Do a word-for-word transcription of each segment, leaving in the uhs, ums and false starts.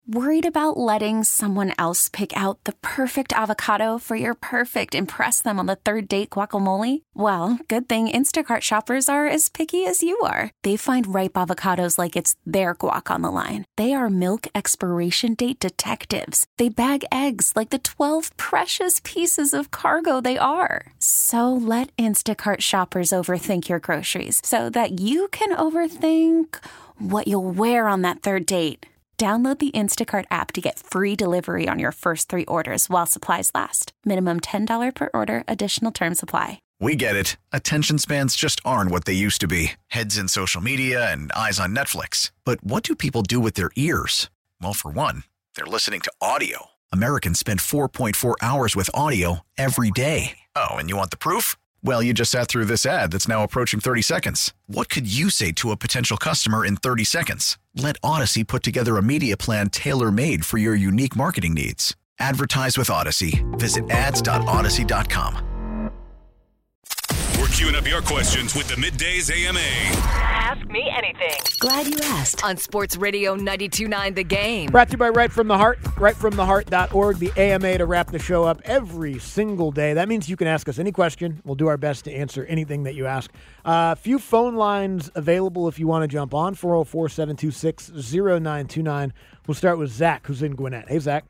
Worried about letting someone else pick out the perfect avocado for your perfect impress them on the third date guacamole? Well, good thing Instacart shoppers are as picky as you are. They find ripe avocados like it's their guac on the line. They are milk expiration date detectives. They bag eggs like the twelve precious pieces of cargo they are. So let Instacart shoppers overthink your groceries so that you can overthink what you'll wear on that third date. Download the Instacart app to get free delivery on your first three orders while supplies last. Minimum ten dollars per order. Additional terms apply. We get it. Attention spans just aren't what they used to be. Heads in social media and eyes on Netflix. But what do people do with their ears? Well, for one, they're listening to audio. Americans spend four point four hours with audio every day. Oh, and you want the proof? Well, you just sat through this ad that's now approaching thirty seconds. What could you say to a potential customer in thirty seconds? Let Odyssey put together a media plan tailor-made for your unique marketing needs. Advertise with Odyssey. Visit ads dot odyssey dot com. We're queuing up your questions with the Middays A M A. Ask me anything. Glad you asked. On Sports Radio ninety-two point nine The Game. Brought to you by Right From the Heart, right from the heart dot org, the A M A to wrap the show up every single day. That means you can ask us any question. We'll do our best to answer anything that you ask. A uh, few phone lines available if you want to jump on, four oh four, seven two six, oh nine two nine. We'll start with Zach, who's in Gwinnett. Hey, Zach.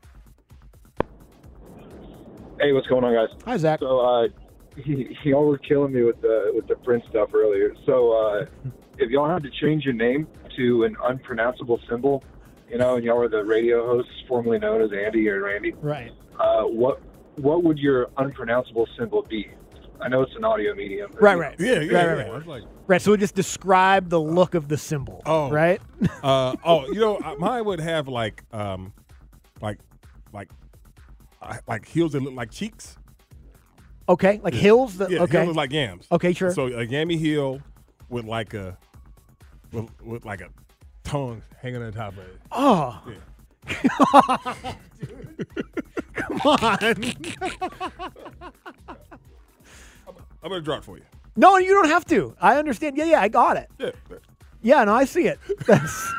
Hey, what's going on, guys? Hi, Zach. So, uh, y'all were killing me with the with the Prince stuff earlier. So, uh, if y'all had to change your name to an unpronounceable symbol, you know, and y'all were the radio hosts formerly known as Andy or Randy, right? Uh, what what would your unpronounceable symbol be? I know it's an audio medium. Right, right. Yeah, yeah, right, right, yeah. right. Like, right, so we just describe the look of the symbol, oh, right? uh, oh, you know, mine would have like, um, like, like, uh, like heels that look like cheeks. Okay, like yeah. hills. That, yeah, okay, hills look like yams. Okay, sure. So a yammy heel with like a, with, with like a tongue hanging on top of it. Oh. Yeah. Come on. I'm going to draw it for you. No, you don't have to. I understand. Yeah, yeah, I got it. Yeah. Yeah, no, I see it. That's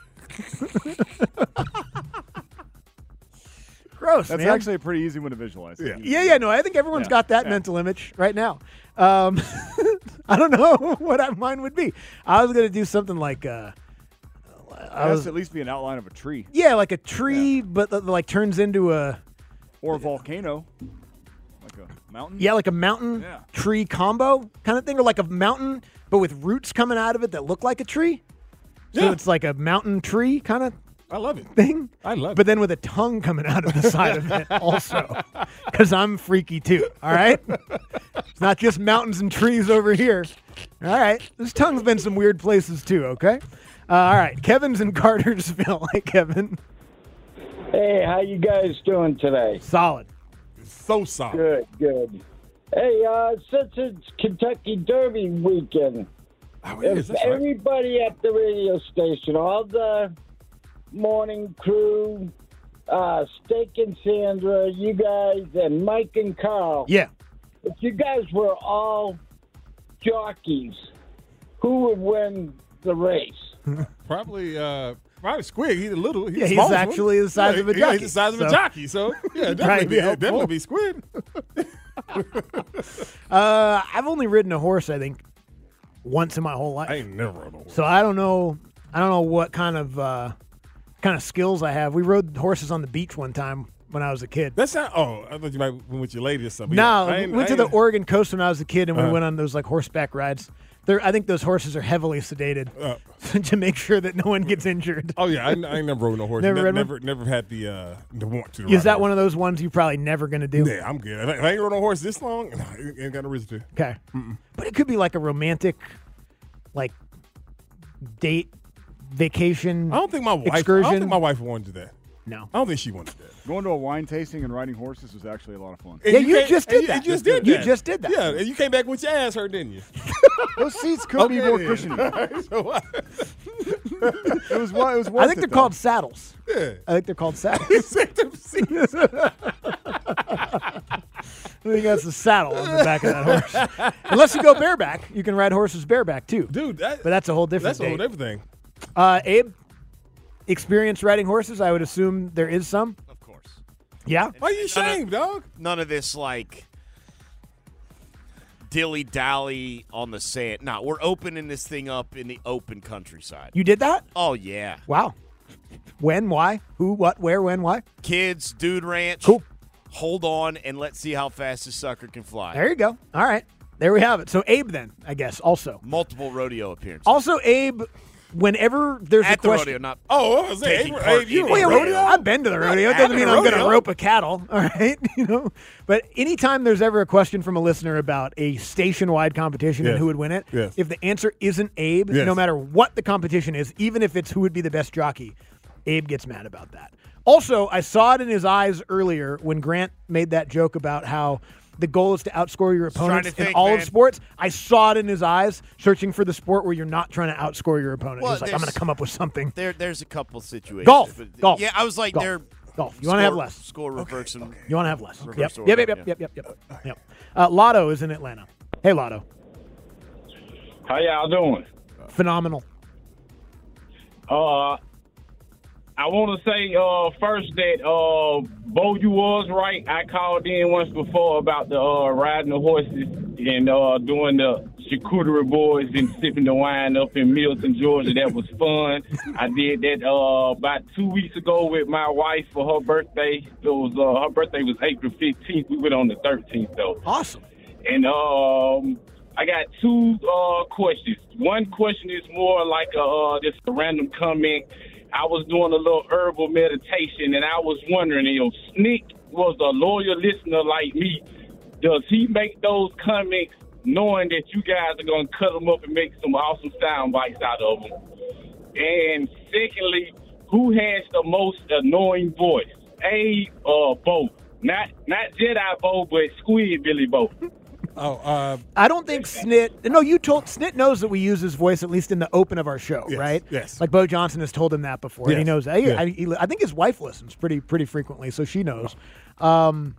gross, That's man. actually a pretty easy one to visualize. Yeah, yeah, yeah no, I think everyone's yeah. got that yeah. mental image right now. Um, I don't know what I, mine would be. I was going to do something like... Uh, I was, at least be an outline of a tree. Yeah, like a tree, yeah. but uh, like turns into a... Or a volcano. Like a mountain? Yeah, like a mountain yeah. tree combo kind of thing. Or like a mountain, but with roots coming out of it that look like a tree. So yeah. it's like a mountain tree kind of I love it. thing. I love it. But then with a tongue coming out of the side of it also. Because I'm freaky too, all right? It's not just mountains and trees over here. All right. This tongue's been some weird places too, okay? Uh, all right. Kevin's in Cartersville. Hey, Kevin. Hey, how you guys doing today? Solid. So solid. Good, good. Hey, uh, since it's Kentucky Derby weekend, oh, if everybody right. at the radio station, all the morning crew, uh, Steak and Sandra, you guys, and Mike and Carl. Yeah. If you guys were all jockeys, who would win the race? Probably, uh, probably Squig. He's a little. He's yeah, he's small actually one. the size yeah, of a yeah, jockey. He's the size so. of a jockey. So yeah, definitely, be, yeah, definitely be Squid. uh, I've only ridden a horse, I think, once in my whole life. I ain't never rode a horse. So I don't know. I don't know what kind of uh, kind of skills I have. We rode horses on the beach one time when I was a kid. That's not. Oh, I thought you might went with your lady or something. No, yeah, we went to the Oregon coast when I was a kid, and we uh, went on those like horseback rides. They're, I think those horses are heavily sedated uh, to make sure that no one gets injured. Oh yeah, I, I ain't never rode no horse. Never, never, rode never, one? never had the uh, the want to. Is that horse. one of those ones you're probably never going to do? Yeah, I'm good. If I ain't rode no horse this long, I ain't got no reason to. Okay, Mm-mm. But it could be like a romantic, like date, vacation. I don't think my wife. excursion. I don't think my wife wanted that. No, I don't think she wanted that. Going to a wine tasting and riding horses was actually a lot of fun. And yeah, you, you just did you, that. You just did you that. just did that. Yeah, and you came back with your ass hurt, didn't you? Those seats could okay, be more then. cushiony. So what? it was. It was. I think they're it, called saddles. Yeah. I think they're called saddles. seats. I think that's the saddle on the back of that horse. Unless you go bareback, you can ride horses bareback too. Dude, that, but that's a whole different. That's a whole date. different thing. Uh, Abe, experience riding horses? I would assume there is some. Of course. Yeah? Why are you ashamed, dog? None of this, like, dilly-dally on the sand. No, we're opening this thing up in the open countryside. You did that? Oh, yeah. Wow. When, why, who, what, where, when, why? Kids, dude ranch. Cool. Hold on, and let's see how fast this sucker can fly. There you go. All right. There we have it. So Abe then, I guess, also. Multiple rodeo appearances. Also, Abe, whenever there's At a the question. rodeo, not Oh, I was saying, taking Abe, part Abe, you in were Oh, yeah, a rodeo. rodeo. I've been to the rodeo. It At doesn't mean the I'm going to rodeo. rope a cattle, all right? You know, but anytime there's ever a question from a listener about a station-wide competition and Yes. who would win it, Yes. if the answer isn't Abe, Yes. no matter what the competition is, even if it's who would be the best jockey, Abe gets mad about that. Also, I saw it in his eyes earlier when Grant made that joke about how the goal is to outscore your trying opponents to in think, all man. of sports. I saw it in his eyes, searching for the sport where you're not trying to outscore your opponent. Well, He's like, I'm there's- going to come up with something. There, there's a couple situations. Golf. But- Golf. Yeah, I was like, Golf. they're Golf. You want to have score- less. Score reverse and You want to have less. Yep. Reverse Yep, order, yep, yep, yeah. yep, yep, yep, yep. Uh, Lotto is in Atlanta. Hey, Lotto. How y'all doing? Phenomenal. Uh, I want to say uh, first that uh, Bo, you was right. I called in once before about the uh, riding the horses and uh, doing the charcuterie boards and sipping the wine up in Milton, Georgia. That was fun. I did that uh, about two weeks ago with my wife for her birthday. It was uh, her birthday was April fifteenth. We went on the thirteenth though. Awesome. And um, I got two uh, questions. One question is more like a, uh, just a random comment. I was doing a little herbal meditation, and I was wondering, you know, Snick was a loyal listener like me. Does he make those comments knowing that you guys are going to cut them up and make some awesome sound bites out of them? And secondly, who has the most annoying voice? Abe or Bo? Not not Jedi Bo, but Squid Billy Bo. Oh, uh, I don't think Snit. No, you told Snit knows that we use his voice at least in the open of our show, Yes, right? yes. Like Bo Johnson has told him that before, and he Yes, knows that. yes. I, he- I think his wife listens pretty pretty frequently, so she knows. Um,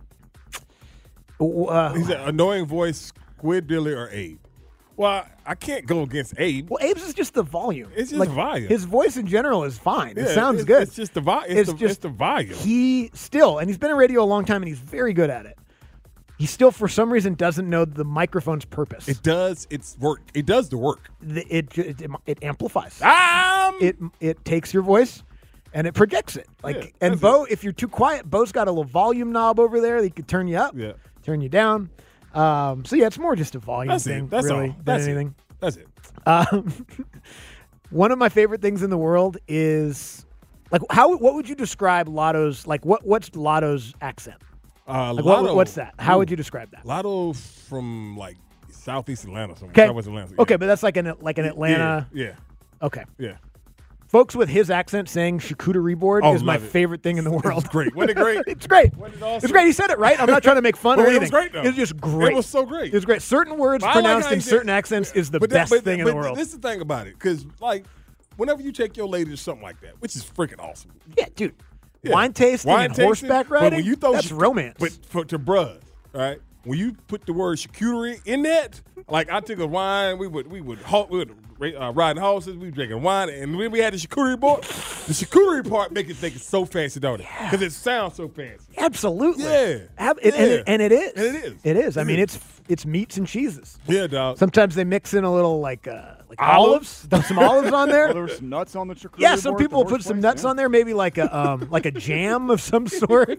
uh, he's an annoying voice, Squid Billy or Abe. Well, I can't go against Abe. well, Abe's is just the volume. It's just like, volume. His voice in general is fine. It Yeah, sounds it's, good. It's just the volume. It's, It's the, just it's the volume. He still, and he's been in radio a long time, and he's very good at it. He still, for some reason, doesn't know the microphone's purpose. It does its work. It does the work. The- it, it, it, it amplifies. Um, It it takes your voice and it projects it. Like Yeah, and that's Bo, if you're too quiet, Bo's got a little volume knob over there that he could turn you up, Yeah. turn you down. Um, so yeah, it's more just a volume That's thing, it. That's really, all. than That's anything. it. That's it. Um, one of my favorite things in the world is like how what would you describe Lotto's like what what's Lotto's accent? Uh, Like what, Lotto- what's that? How Ooh. would you describe that? Lotto from like Southeast Atlanta, somewhere. Okay, Southwest Atlanta. okay, but that's like an like an Yeah, Atlanta. Yeah, Okay, yeah. folks with his accent saying charcuterie board Oh, is my love it. favorite thing in the world. It's great. Wasn't it great? It's great. Wasn't it awesome? It's great. He said it right. I'm not trying to make fun or Well, it anything. was great, though. It was just great. It was so great. It was great. Certain words I like pronounced how in he did- certain accents is the But that- best but- thing in but the world. This is the thing about it, because like, whenever you take your lady to something like that, which is freaking awesome. Yeah, dude. Yeah. Wine tasting Wine and tasting, horseback but riding. when you throw that's ch- romance. But for to bruh, all right, when you put the word charcuterie in that, like I took a wine, we would we would ho- we would uh, riding horses, we were drinking wine, and when we had the charcuterie board, the charcuterie part make it think it's so fancy, don't it? Because it sounds so fancy. Absolutely. Yeah. Ab- it- And, it, Yeah. and it is. And it is. It is. I It mean, is. it's it's meats and cheeses. Yeah, dog. Sometimes they mix in a little like uh, like Olives? olives. Throw some olives on there. Oh, there were some nuts on the charcuterie Yeah, some board at people the will put horse some place? nuts Yeah. on there, maybe like a um, like a jam of some sort.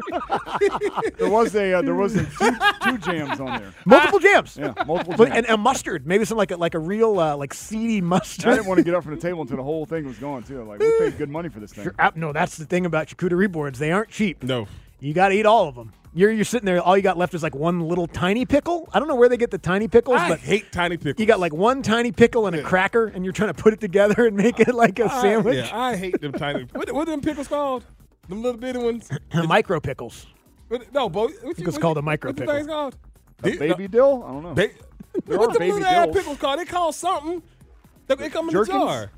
There was a uh, there was a two, two jams on there. Multiple jams. Yeah, multiple But- jams. and, and mustard, maybe some like a, like a real uh, like seedy I mustard. didn't want to get up from the table until the whole thing was gone too. Like we paid good money for this thing. Sure, uh, no, that's the thing about charcuterie boards. They aren't cheap. No. You got to eat all of them. You're you're sitting there. All you got left is like one little tiny pickle. I don't know where they get the tiny pickles, I but hate tiny pickles. you got like one tiny pickle and a Yeah. cracker, and you're trying to put it together and make it like a I- sandwich. Yeah, I hate them tiny. What, what are them pickles called? Them little bitty ones. Micro pickles. What, no, bo. What you, it's what called you- a micro what the pickle. thing's called? A Di- baby dill? I don't know. Ba- There what are the baby little ass dills. pickles called? They call something. They, they come in Jerkins? a jar.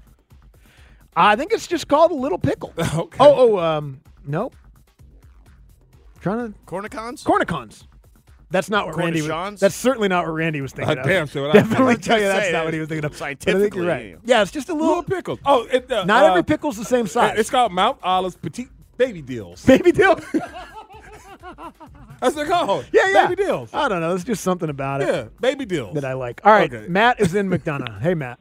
I think it's just called a little pickle. Okay. Oh, oh, um, nope. Trying to Cornicons? cornicons. That's not what Randy was. Cornichons? That's certainly not what Randy was thinking Uh, of. damn sure what I- Definitely I was tell you gonna that's say, not what he was thinking of. But I think you're scientifically, right. Yeah, it's just a little. Little pickles. Oh, it, uh, Not uh, every pickle's the same size. It's called Mount Olive's Petite Baby Deals. Baby deal. That's what they're called. Yeah, yeah. Baby Deals. I don't know. There's just something about it Yeah, baby deals. that I like. All right, Okay. Matt is in McDonough. Hey, Matt.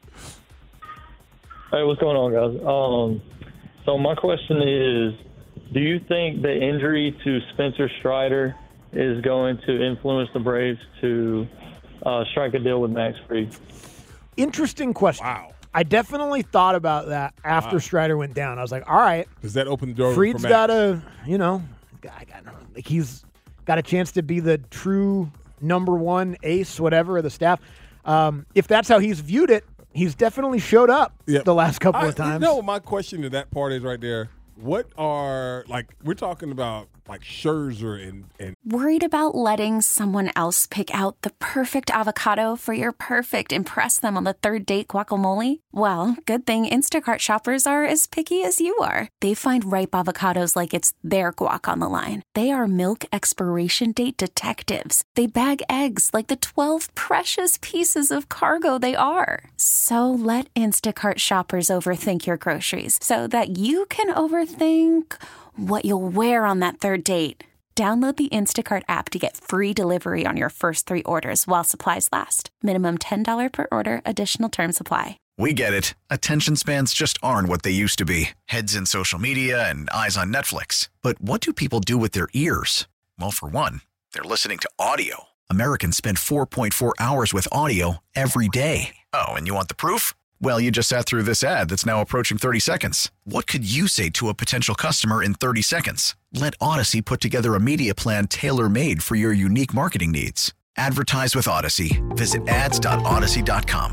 Hey, what's going on, guys? Um, so my question is, do you think the injury to Spencer Strider is going to influence the Braves to uh, strike a deal with Max Fried? Interesting question. Wow. I definitely thought about that after Wow. Strider went down. I was like, all right, Does that open the door Fried's for Max? got a, you know, I got like he's got a chance to be the true number one ace, whatever, of the staff. Um, if that's how he's viewed it, he's definitely showed up Yep. the last couple I- of times. You know what my question to that part is right there? What are, like, we're talking about, like, Scherzer and, and Worried about letting someone else pick out the perfect avocado for your perfect impress them on the third date guacamole? Well, good thing Instacart shoppers are as picky as you are. They find ripe avocados like it's their guac on the line. They are milk expiration date detectives. They bag eggs like the twelve precious pieces of cargo they are. So let Instacart shoppers overthink your groceries so that you can overthink what you'll wear on that third date. Download the Instacart app to get free delivery on your first three orders while supplies last. Minimum ten dollars per order. Additional terms apply. We get it. Attention spans just aren't what they used to be. Heads in social media and eyes on Netflix. But what do people do with their ears? Well, for one, they're listening to audio. Americans spend four point four hours with audio every day. Oh, and you want the proof? Well, you just sat through this ad that's now approaching thirty seconds. What could you say to a potential customer in thirty seconds? Let Odyssey put together a media plan tailor-made for your unique marketing needs. Advertise with Odyssey. Visit ads dot odyssey dot com.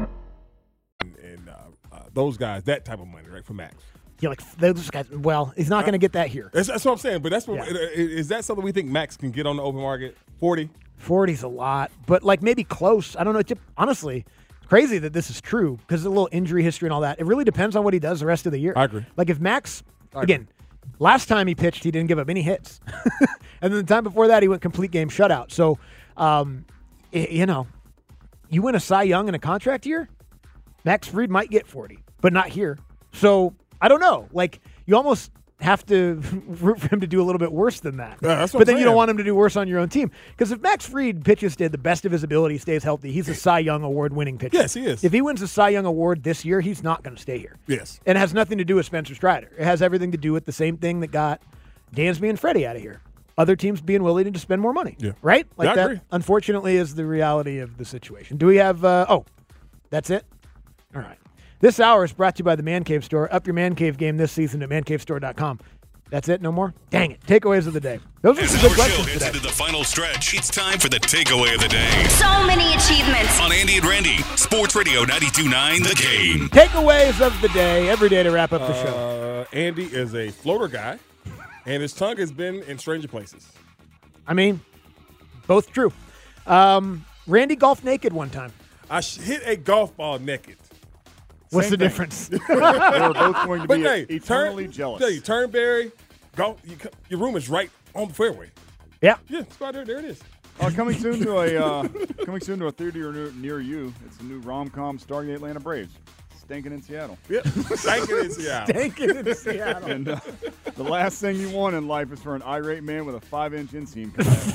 and uh, uh, those guys, that type of money, right, for Max. Yeah, like those guys. Well, he's not going to get that here. That's, that's what I'm saying. But that's what, Yeah. is that something we think Max can get on the open market? forty? forty's a lot, but like maybe close. I don't know. It's- Honestly, it's crazy that this is true because of a little injury history and all that. It really depends on what he does the rest of the year. I agree. Like if Max, again, last time he pitched, he didn't give up any hits. And then the time before that, he went complete game shutout. So, um, y- you know, you win a Cy Young in a contract year, Max Fried might get forty, but not here. So I don't know. Like you almost have to root for him to do a little bit worse than that. Yeah, that's what but I'm then you saying. don't want him to do worse on your own team. Because if Max Fried pitches to the best of his ability, stays healthy, he's a Cy Young Award-winning pitcher. Yes, he is. If he wins a Cy Young Award this year, he's not going to stay here. Yes. And it has nothing to do with Spencer Strider. It has everything to do with the same thing that got Dansby and Freddie out of here. Other teams being willing to spend more money. Yeah. Right? Like Yeah, I that, agree. unfortunately, is the reality of the situation. Do we have, uh, oh, that's it? All right. This hour is brought to you by the Man Cave Store. Up your Man Cave game this season at man cave store dot com. That's it? No more? Dang it. Takeaways of the day. Those are As some our good show questions heads today. into the final stretch, it's time for the takeaway of the day. So many achievements. On Andy and Randy, Sports Radio ninety-two point nine The Game. Takeaways of the day every day to wrap up the show. Uh, Andy is a floater guy, and his tongue has been in stranger places. I mean, both true. Um, Randy golfed naked one time. I sh- hit a golf ball naked. What's Same the thing. difference? They were both going to But be hey, eternally turn, jealous. Tell you, Turnberry, golf. You, co- your room is right on the fairway. Yeah. Yeah, it's right there. There it is. Uh, coming soon to a uh, coming soon to a theater near, near you. It's a new rom-com starring the Atlanta Braves, Stinking in Seattle. Yep, Stinking in Seattle. Stinking in Seattle. And uh, the last thing you want in life is for an irate man with a five-inch inseam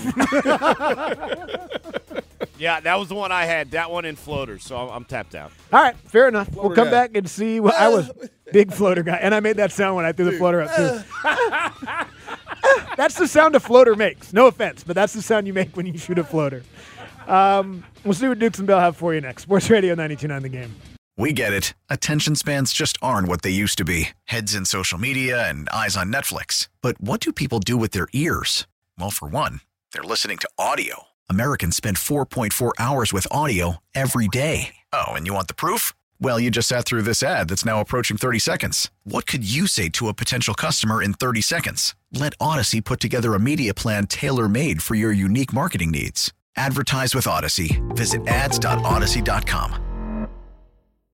come at you. Yeah, that was the one I had. That one in floaters, so I'm, I'm tapped out. All right, fair enough. we'll Floater come guy. back and see. What, I was big floater guy, and I made that sound when I threw the floater up too. That's the sound a floater makes. No offense, but that's the sound you make when you shoot a floater. Um, we'll see what Dukes and Bell have for you next. Sports Radio ninety-two point nine The Game. We get it. Attention spans just aren't what they used to be. Heads in social media and eyes on Netflix. But what do people do with their ears? Well, for one, they're listening to audio. Americans spend four point four hours with audio every day. Oh, and you want the proof? Well, you just sat through this ad that's now approaching thirty seconds. What could you say to a potential customer in thirty seconds? Let Odyssey put together a media plan tailor-made for your unique marketing needs. Advertise with Odyssey. Visit ads dot odyssey dot com.